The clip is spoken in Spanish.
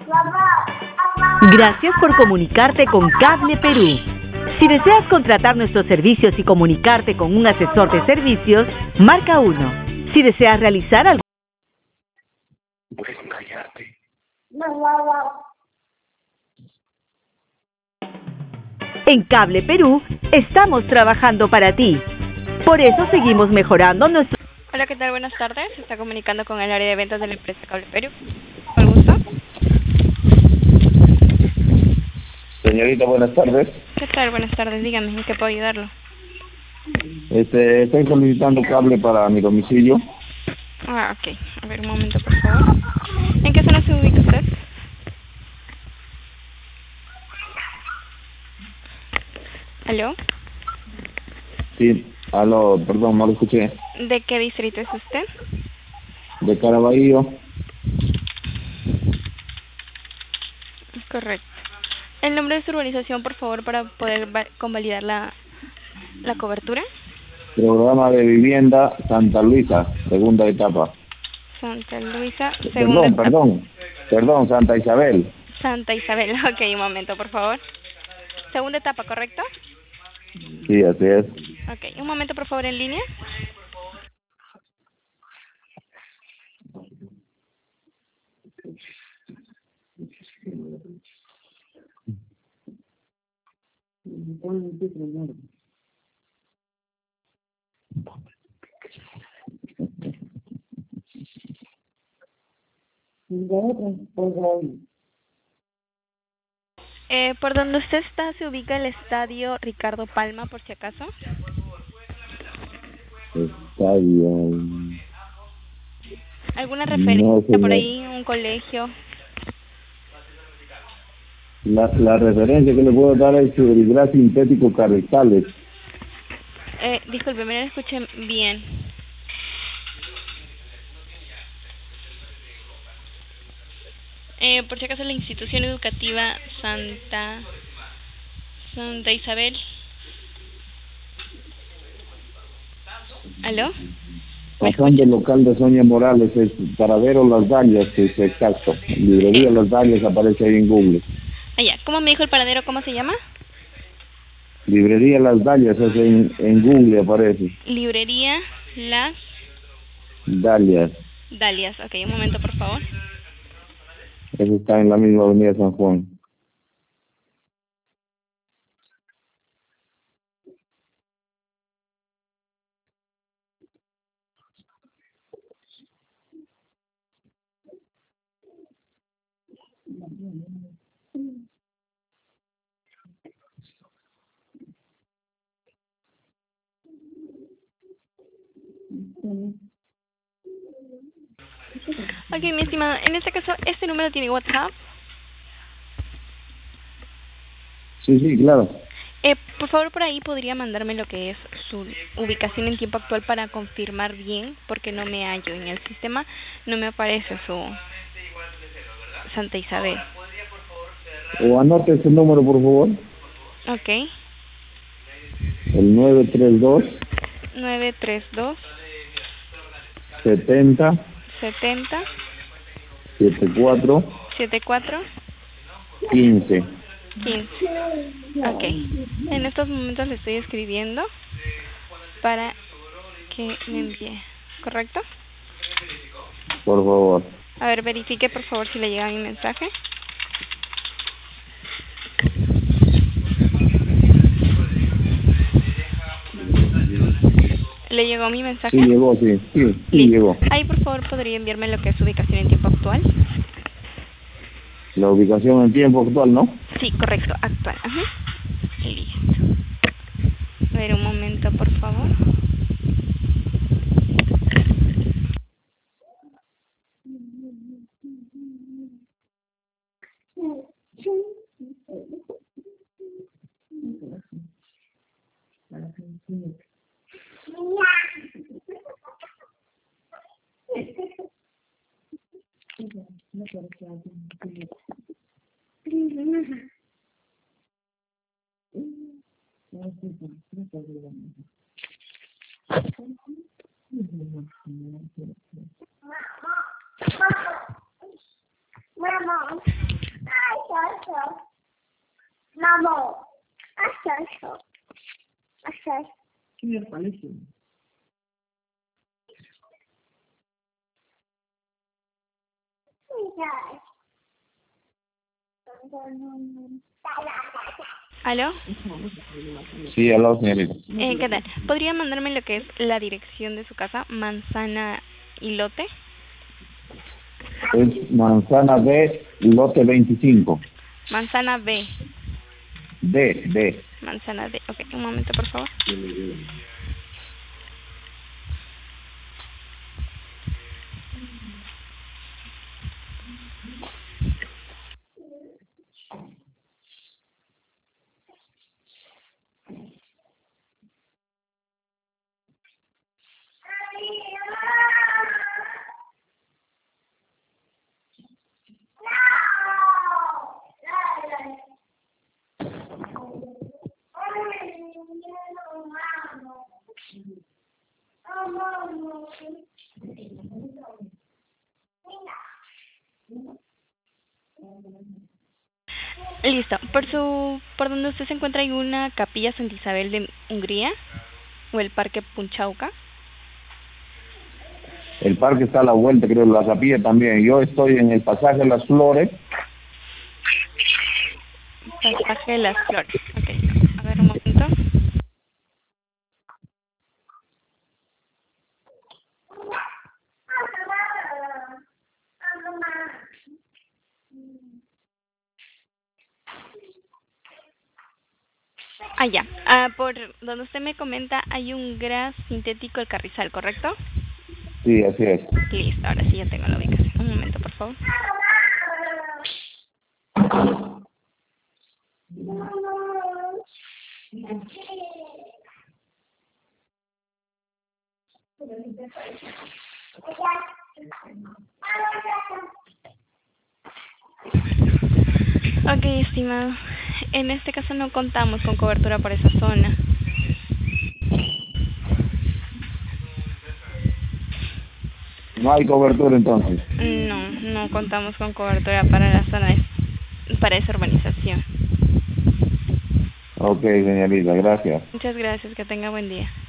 Gracias por comunicarte con Cable Perú. Si deseas contratar nuestros servicios y comunicarte con un asesor de servicios, marca 1. Si deseas realizar algo... Puedes callarte. En Cable Perú, estamos trabajando para ti. Por eso seguimos mejorando nuestro... Hola, ¿qué tal? Buenas tardes. Se está comunicando con el área de ventas de la empresa Cable Perú. ¿Con gusto? Señorita, buenas tardes. ¿Qué tal? Buenas tardes. Dígame, ¿en qué puedo ayudarlo? Estoy solicitando cable para mi domicilio. Ah, ok. A ver, un momento, por favor. ¿En qué zona se ubica usted? ¿Aló? Sí, aló, perdón, no lo escuché. ¿De qué distrito es usted? De Caraballo. Correcto. ¿El nombre de su urbanización, por favor, para poder convalidar la cobertura? Programa de vivienda Santa Luisa, segunda etapa. Santa Luisa, segunda Perdón, Santa Isabel. Santa Isabel. Ok, un momento, por favor. Segunda etapa, ¿correcto? Sí, así es. Ok, un momento, por favor, en línea. Por donde usted está, se ubica el estadio Ricardo Palma, por si acaso. Está bien. ¿Alguna No, referencia por señor. ahí? ¿Un colegio? La referencia que le puedo dar es el gas sintético Carrizales. Disculpe, me lo escuché bien. Por si acaso, la institución educativa Santa Isabel. ¿Aló? ¿Me Pasando escucha? el local de Sonia Morales, es Paradero Las Dallas, es exacto. Librería Las Dallas aparece ahí en Google. Allá, ¿cómo me dijo el paradero? ¿Cómo se llama? Librería Las Dallas, es en Google aparece. Librería Las Dallas. Dalias. Ok, un momento, por favor. Eso está en la misma avenida San Juan. Ok, mi estimado, en este caso, ¿este número tiene WhatsApp? Sí, claro. Por favor, por ahí podría mandarme lo que es su ubicación en tiempo actual para confirmar bien, porque no me hallo en el sistema, no me aparece su Santa Isabel. O anote ese número, por favor. Ok, El 932 932 70 70 74 74 15. 15. Ok, en estos momentos le estoy escribiendo para que me envíe, ¿correcto? Por favor. A ver, verifique por favor si le llega mi mensaje. ¿Le llegó mi mensaje? Sí, llegó, sí Listo. llegó. Ahí por favor podría enviarme lo que es su ubicación en tiempo actual. La ubicación en tiempo actual, ¿no? Sí, correcto, actual. Ajá. Listo. A ver, un momento por favor. Mamá. ¿Aló? Sí, aló, señorita. ¿Qué tal? ¿Podría mandarme lo que es la dirección de su casa, manzana y lote? Es manzana B, lote 25. Manzana B. D. Manzana D. Ok, un momento, por favor. Listo. Por donde usted se encuentra hay una capilla Santa Isabel de Hungría o el Parque Punchauca. El parque está a la vuelta, creo, la capilla también. Yo estoy en el pasaje de las Flores. Pasaje de las Flores. Ok. A ver, un momento. Ah, ya. Por donde usted me comenta hay un gras sintético El Carrizal, ¿correcto? Sí, así es. Listo, ahora sí ya tengo la ubicación. Un momento, por favor. Ok, estimado. En este caso no contamos con cobertura por esa zona. No hay cobertura entonces. No contamos con cobertura para la zona, para esa urbanización. Ok, señorita, gracias. Muchas gracias, que tenga buen día.